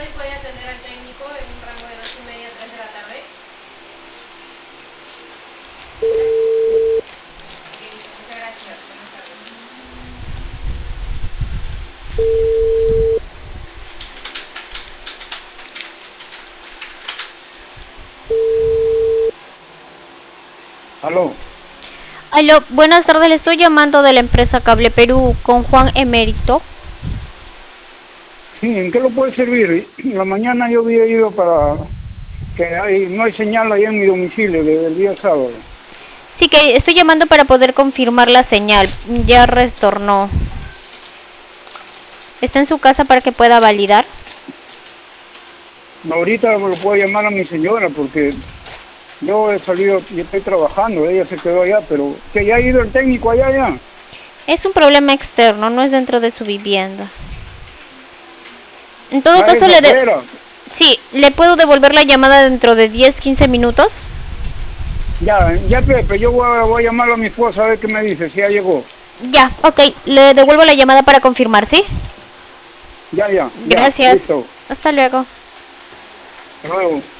hoy puede atender al técnico en un rango de 2:30 a 3 de la tarde. Muchas gracias. Buenas tardes. Aló. Aló, buenas tardes, le estoy llamando de la empresa Cable Perú con Juan Emérito. Sí, ¿en qué lo puede servir? En la mañana yo había ido para que no hay señal ahí en mi domicilio desde el día sábado. Sí, que estoy llamando para poder confirmar la señal. Ya retornó. ¿Está en su casa para que pueda validar? Ahorita lo puedo llamar a mi señora porque yo he salido y estoy trabajando, ella se quedó allá, pero que ya ha ido el técnico allá ya. Es un problema externo, no es dentro de su vivienda. En todo Ah, es caso, afuera. sí, ¿le puedo devolver la llamada dentro de 10-15 minutos? Ya Pepe, yo voy a llamar a mi esposa a ver qué me dice, si ya llegó. Ya, ok, le devuelvo la llamada para confirmar, ¿sí? Ya, Gracias. listo. Hasta luego. Hasta luego.